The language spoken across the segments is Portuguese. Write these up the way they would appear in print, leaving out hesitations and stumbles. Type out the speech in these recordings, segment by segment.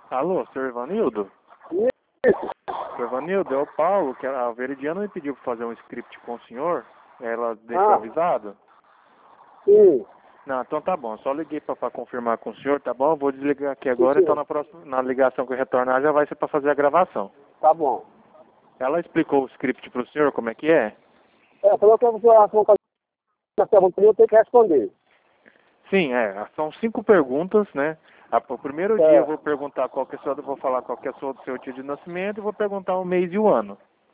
Alô, senhor Ivanildo? Isso, Senhor Ivanildo, é o Paulo, que a Veridiana me pediu para fazer um script com o senhor. Ela deixou avisado? sim, Não, então tá bom. Só liguei para confirmar com o senhor, tá bom? Eu vou desligar aqui sim, agora, então sim, na ligação que eu retornar já vai ser para fazer a gravação. tá bom. Ela explicou o script para o senhor, como é que é? Falou que você vai fazer uma pergunta e eu tenho que responder. Sim, são 5 perguntas, né? O primeiro dia eu vou perguntar qual que é vou falar qual que é o seu dia de nascimento e vou perguntar o mês e o ano.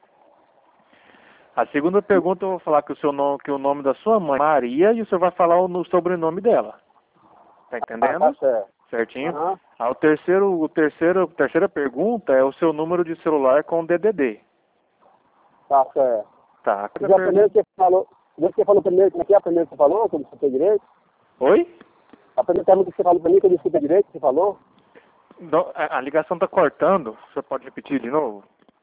A segunda pergunta eu vou falar que o nome da sua mãe é Maria e o senhor vai falar o sobrenome dela. Tá entendendo? Tá certo. Certinho? Aham, A terceira pergunta é o seu número de celular com DDD. tá certo. Tá. E a primeira que você falou primeiro, como é que é a primeira que você falou, que eu desculpei direito? Oi? A primeira pergunta que você falou pra mim, que eu desculpei direito, que você falou? A ligação tá cortando. O senhor pode repetir de novo?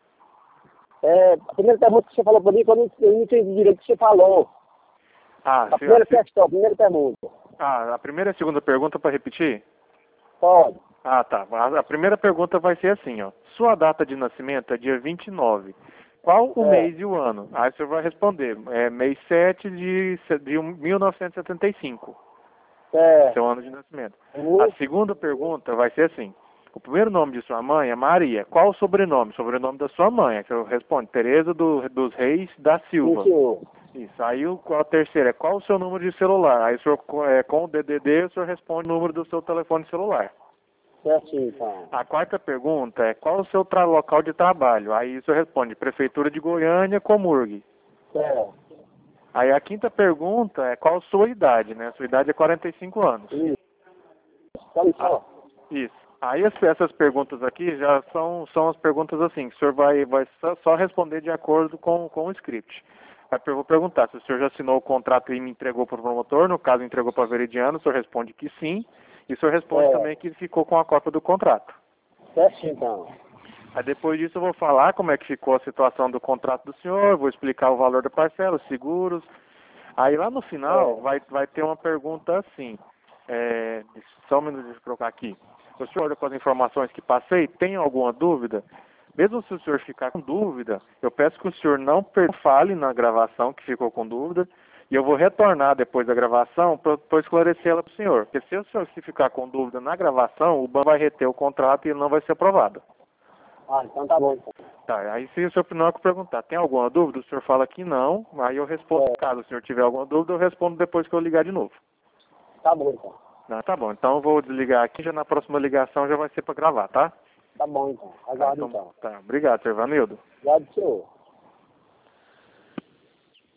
A primeira pergunta que você falou pra mim, que eu não entendi direito o que você falou. A primeira questão, a primeira pergunta. A primeira e a segunda pergunta para repetir? Pode. Ah, tá. A primeira pergunta vai ser assim, ó. Sua data de nascimento é dia 29. Qual o mês e o ano? Aí o senhor vai responder. É mês 7 de 1975. Seu ano de nascimento. A segunda pergunta vai ser assim. O primeiro nome de sua mãe é Maria. Qual o sobrenome? Sobrenome da sua mãe. Aí você responde Tereza dos Reis da Silva. Isso. Aí a terceira é qual o seu número de celular? Aí o senhor, com o DDD, o senhor responde o número do seu telefone celular. Certinho, então. A quarta pergunta é qual o seu local de trabalho? Aí o senhor responde Prefeitura de Goiânia, Comurg. Certo. Aí a quinta pergunta é qual a sua idade, né? Sua idade é 45 anos. Isso. Olha só. Isso. Aí essas perguntas aqui já são as perguntas assim, que o senhor vai só responder de acordo com o script. Aí eu vou perguntar se o senhor já assinou o contrato e me entregou para o promotor, no caso entregou para a Veridiano, o senhor responde que sim, e o senhor responde também que ficou com a cópia do contrato. Certinho, então. Aí depois disso eu vou falar como é que ficou a situação do contrato do senhor, vou explicar o valor da parcela, os seguros. Aí lá no final vai ter uma pergunta assim, só um minuto, deixa eu colocar aqui. O senhor, com as informações que passei, tem alguma dúvida? Mesmo se o senhor ficar com dúvida, eu peço que o senhor não fale na gravação que ficou com dúvida, e eu vou retornar depois da gravação para esclarecer ela para o senhor. Porque se o senhor ficar com dúvida na gravação, o banco vai reter o contrato e ele não vai ser aprovado. Ah, então tá bom. Então. Tá, aí se o senhor não perguntar, tem alguma dúvida? O senhor fala que não, aí eu respondo. Caso o senhor tiver alguma dúvida, eu respondo depois que eu ligar de novo. Tá bom, então. Não, tá bom, então eu vou desligar aqui, já na próxima ligação já vai ser para gravar, tá? Tá bom, então. Aguardo, então. Tá, obrigado, senhor Vanildo. Obrigado, senhor.